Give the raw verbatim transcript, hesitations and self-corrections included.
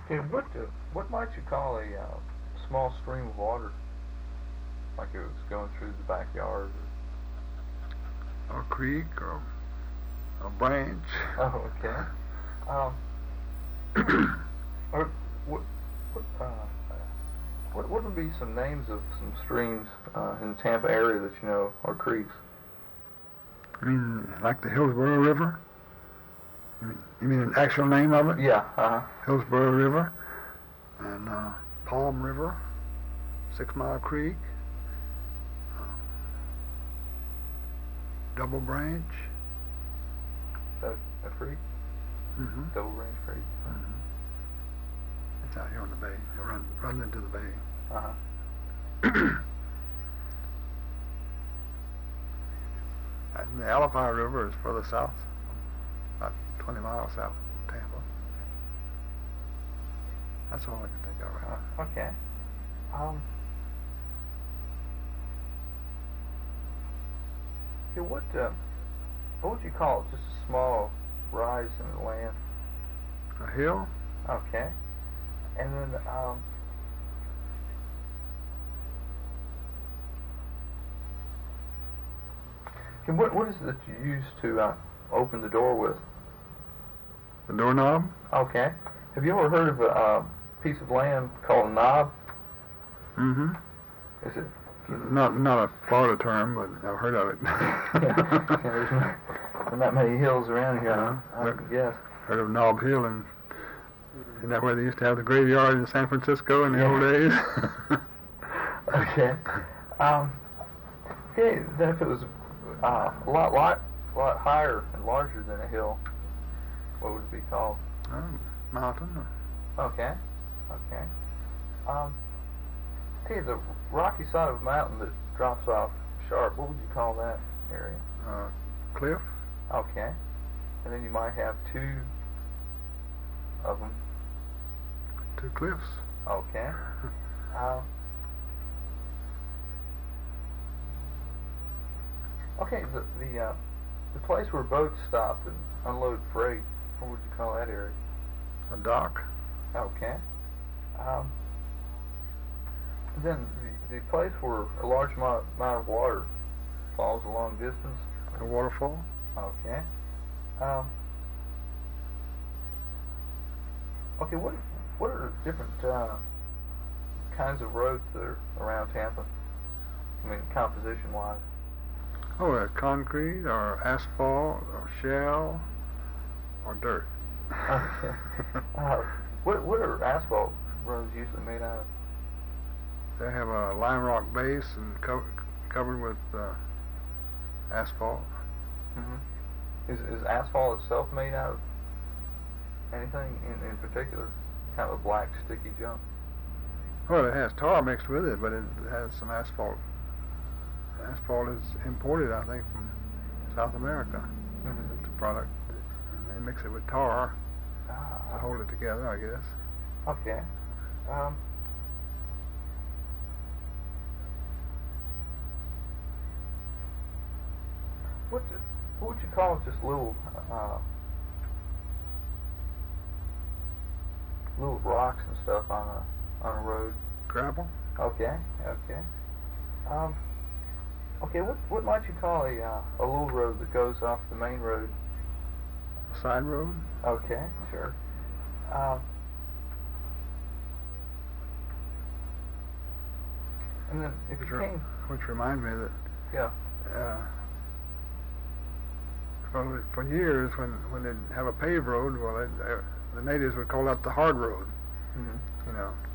Okay, what uh, what might you call a uh, small stream of water, like it was going through the backyard? Or a creek, or a branch. Or, oh, okay. Um, or what what uh, what what would be some names of some streams uh, in the Tampa area that you know, or creeks? I mean, like the Hillsborough River? You mean, you mean an actual name of it? Yeah. Uh huh. Hillsborough River, and uh, Palm River, Six Mile Creek, uh, Double Branch. Is that a creek? Mm-hmm. Double Branch Creek. Mm-hmm. It's out here on the bay. It run, runs into the bay. Uh huh. And the Alafia River is further south, about twenty miles south of Tampa. That's all I can think of right now. Uh, okay. Um. Okay, what uh, what would you call it? Just a small rise in the land. A hill? Okay. And then um. Okay, what what is it that you use to uh, open the door with? The doorknob? Okay. Have you ever heard of a uh, piece of land called a knob? Mm-hmm. Is it? Not not a Florida term, but I've heard of it. Yeah, there's not, there's not many hills around here, Uh-huh. I, I guess. Heard of Knob Hill, and isn't that where they used to have the graveyard in San Francisco in the Yeah. old days? Okay. Um, okay, then if it was uh, a lot, lot, lot higher and larger than a hill, what would it be called? Oh, mountain. Okay. Okay. Um, okay, the rocky side of a mountain that drops off sharp, what would you call that area? Uh, cliff. Okay. And then you might have two of them. Two cliffs. Okay. Uh, okay, the the uh, the place where boats stopped and unload freight, what would you call that area? A dock. Okay. Um, then the, the place where a large amount, amount of water falls a long distance. A waterfall. Okay. Um, okay, what what are the different uh, kinds of roads that are around Tampa? I mean, composition-wise. Oh, uh, concrete or asphalt or shell or dirt. Okay. uh, what what are asphalt roads usually made out of? They have a lime rock base and co- covered with uh, asphalt. Mm-hmm. Is is asphalt itself made out of anything in, in particular? Kind of a black sticky junk. Well, it has tar mixed with it, but it has some asphalt. Asphalt is imported, I think, from South America. Mm-hmm. It's a product, and they mix it with tar Ah, to hold it together, I guess. okay. Um, what do, what would you call just little uh, little rocks and stuff on a on a road? Gravel? Okay, okay. Um, okay, what what might you call a uh, a little road that goes off the main road? Side road? Okay, sure. Um, and then if you Sure. came, Which reminds me that yeah, uh, for, for years, when when they'd have a paved road, well, it, uh, the natives would call that the hard road. mm-hmm. You know,